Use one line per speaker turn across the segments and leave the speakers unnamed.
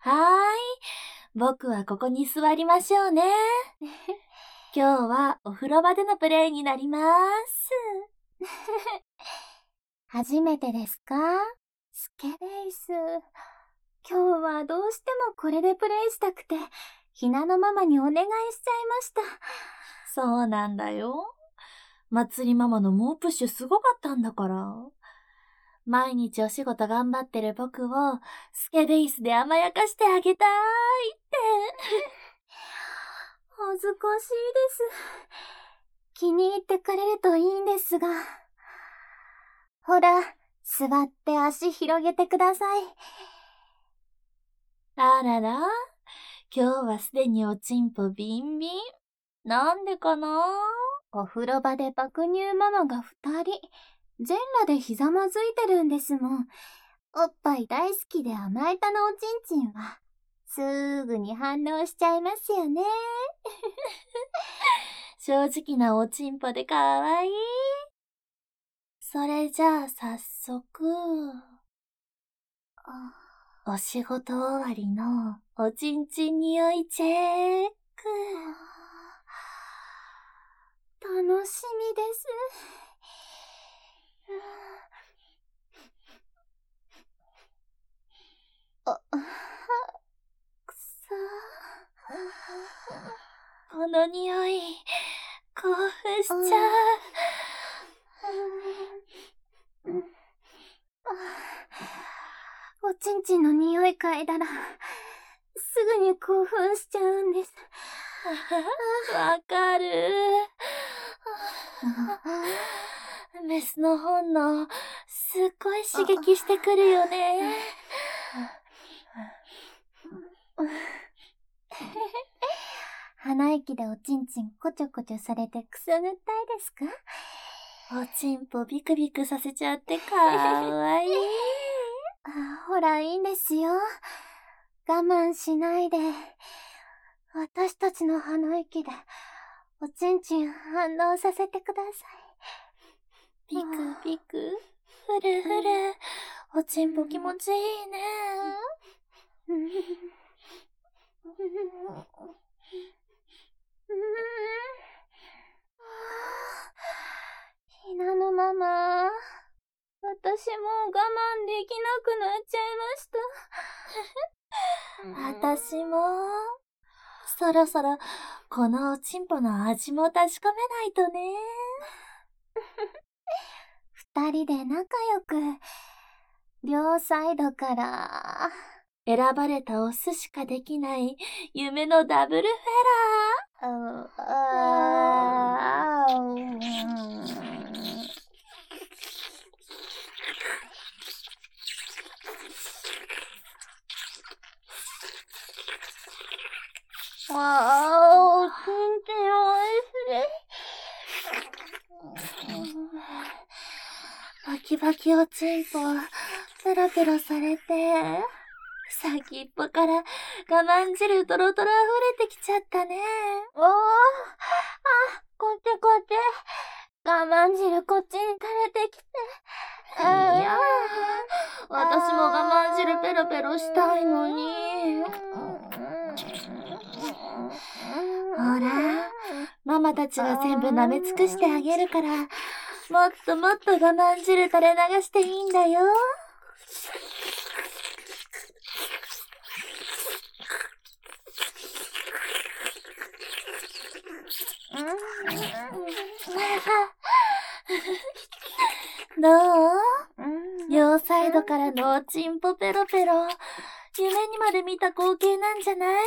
はーい。僕はここに座りましょうね。今日はお風呂場でのプレイになります。
初めてですか？スケベイス。今日はどうしてもこれでプレイしたくて、ひなのママにお願いしちゃいました。
そうなんだよ。まつりママの猛プッシュすごかったんだから。毎日お仕事頑張ってる僕をスケベイスで甘やかしてあげたいって。
恥ずかしいです。気に入ってくれるといいんですが。ほら、座って足広げてください。
あらら、今日はすでにおちんぽビンビン。なんでかな？
お風呂場で爆乳ママが2人、全裸でひざまずいてるんですもん。おっぱい大好きで甘えたのおちんちんは、すぐに反応しちゃいますよね。
正直なおちんぽでかわいい。それじゃあ早速、お仕事終わりのおちんちん匂いチェック。
楽しみです。くそ
この匂い、興奮しちゃう。
おちんちんの匂い嗅いだら、すぐに興奮しちゃうんです。
わかる。メスの本能、すっごい刺激してくるよね。
鼻息でおちんちんこちょこちょされてくすぐったいですか？
おちんぽビクビクさせちゃってかわいい。
ほら、いいんですよ。我慢しないで。私たちの鼻息で、おちんちん反応させてください。
ビクビク、ふるふる、おちんぽ気持ちいいね。
ひなのママ、私もう我慢できなくなっちゃいました。
私も、そろそろこのおちんぽの味も確かめないとね。
2人で仲良く、両サイドから
選ばれたオスしかできない夢のダブルフェラー。
おちんちんおいしい。
バキバキおちんぽ、ペロペロされて、先っぽから我慢汁ドロドロ溢れてきちゃったね。
こっちこっち。我慢汁こっちに垂れてきて。
いやー、私も我慢汁ペロペロしたいのに。ほら、ママたちが全部舐め尽くしてあげるから、もっともっと我慢汁垂れ流していいんだよ。どう？両サイドからのおちんぽペロペロ。夢にまで見た光景なんじゃない？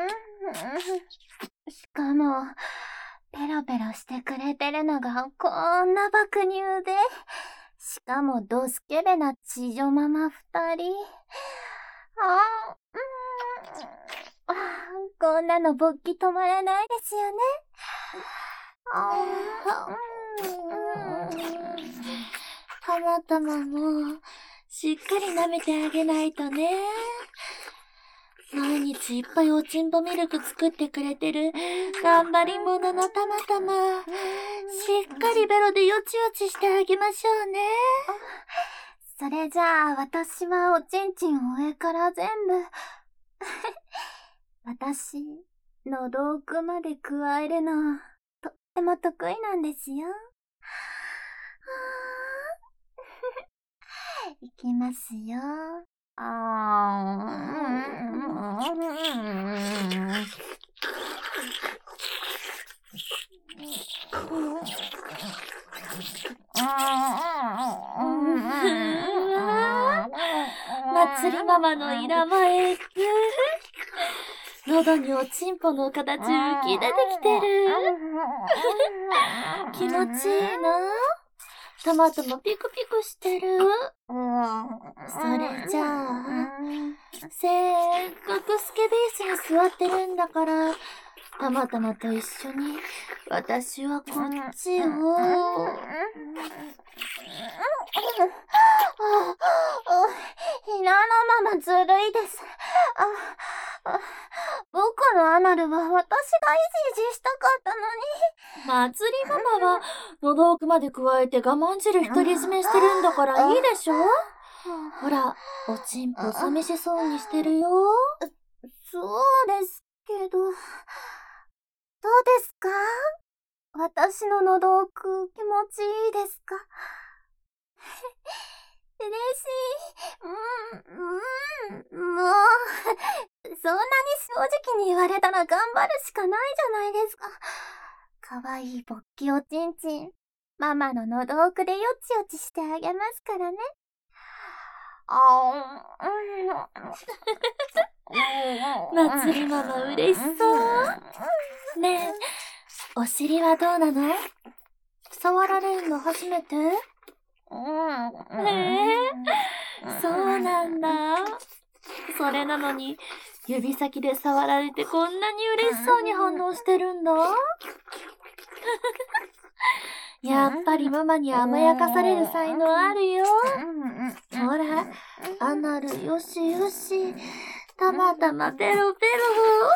しかも、ペロペロしてくれてるのがこんな爆乳で、しかもドスケベな地女ママ2人。こんなの勃起止まらないですよね。
たまたまもしっかり舐めてあげないとね。毎日いっぱいおちんぽミルク作ってくれてる頑張り者のたまたま、しっかりベロでよちよちしてあげましょうね。
それじゃあ私はおちんちんを上から全部私、喉奥までくわえるの、とっても得意なんですよ。いきますよ。
まつりママのイラマエク。喉におちんぽの形浮き出てきてる。気持ちいいな。トマトもピクピクしてる。それじゃあ、せっかくスケベースに座ってるんだから、たまたまと一緒に、私はこっちを。
ひなのママずるいです。僕のアナルは私がいじいじしたかったのに。
まつりママは喉奥まで加えて我慢汁独り占めしてるんだからいいでしょ。ほら、おちんぽ寂しそうにしてるよ。
そうですけど、どうですか？私の喉奥気持ちいいですか？嬉しい。もう、そんなに正直に言われたら頑張るしかないじゃないですか。かわいい勃起おちんちん、ママの喉奥でよちよちしてあげますからね。
まつりママ嬉しそう。ねえ、お尻はどうなの？触られるの初めて？そうなんだ。それなのに、指先で触られてこんなに嬉しそうに反応してるんだ。やっぱりママに甘やかされる才能あるよ。ほら、アナルよしよし、たまたまペロペロ。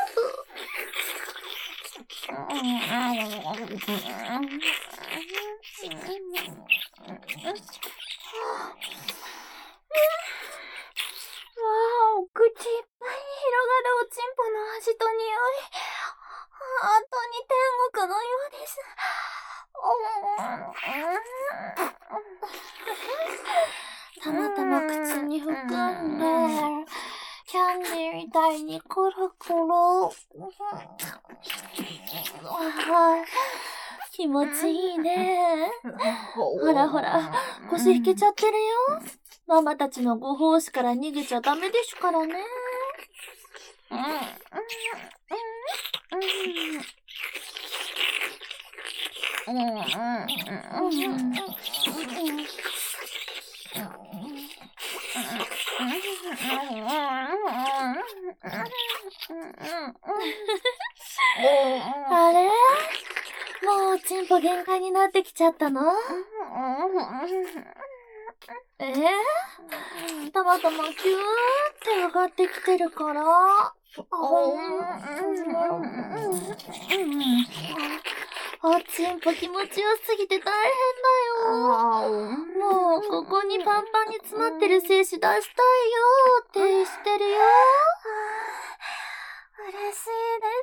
口いっぱいに広がるおちんぽの味と匂い。本当に天国のようです。
たまたま口に含んで、キャンディーみたいにコロコロ。気持ちいいね。ほらほら、腰引けちゃってるよ。ママたちのご奉仕から逃げちゃダメですからね。あれ？もうチンポ限界になってきちゃったの？たまたまキューって上がってきてるから。おちんぽ気持ちよすぎて大変だよ。もうここにパンパンに詰まってる精子出したいよってしてるよ。
嬉し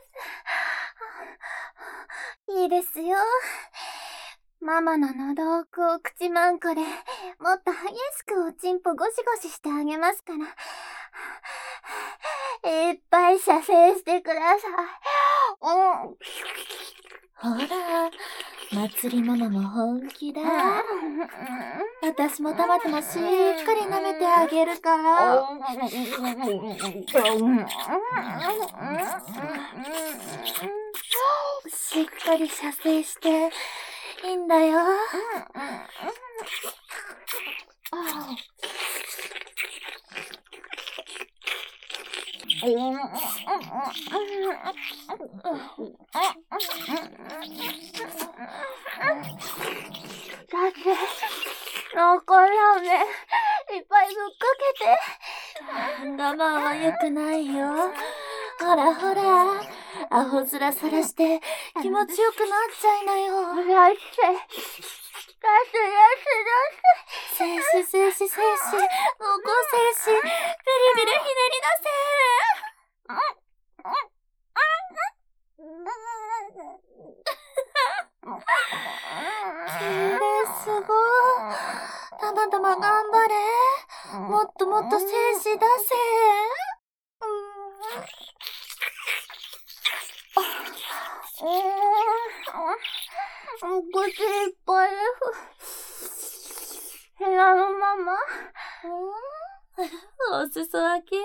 いです。いいですよ。ママの喉奥を口マンコでもっと激しくおちんぽゴシゴシしてあげますから。いっぱい射精してください。
ほら、まつりママも本気だ。私もたまたましっかり舐めてあげるから。しっかり射精していいんだよ。
だって、濃厚ラーメン、いっぱいぶっかけて。
我慢は良くないよ。ほらほら、アホ面さらして気持ちよくなっちゃいなよ。
出して。
精子、濃厚精子、ビリビリひねり出せ。 まだま頑張れ。もっともっと精子出せ。
お口いっぱいです。部屋のママ。
お裾分け。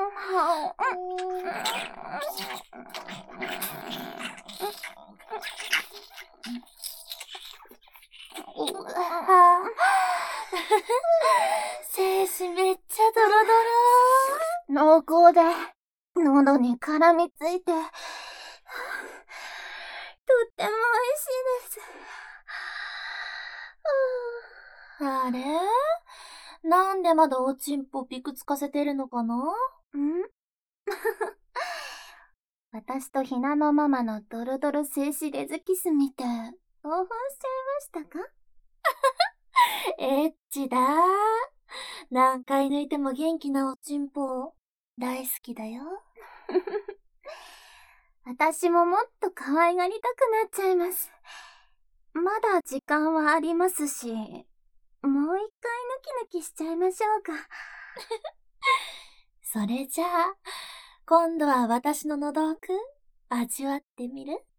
精子めっちゃドロドロ。
濃厚で、喉に絡みついて、とっても美味しいです。
あれ？なんでまだおちんぽピクつかせてるのかな？
私とひなのママのドロドロ静止レズキス見て、興奮しちゃいましたか？
エッチだー。何回抜いても元気なおちんぽ、大好きだよ。
私ももっと可愛がりたくなっちゃいます。まだ時間はありますし、もう一回ヌキヌキしちゃいましょうか。
それじゃあ、今度は私の喉奥、味わってみる？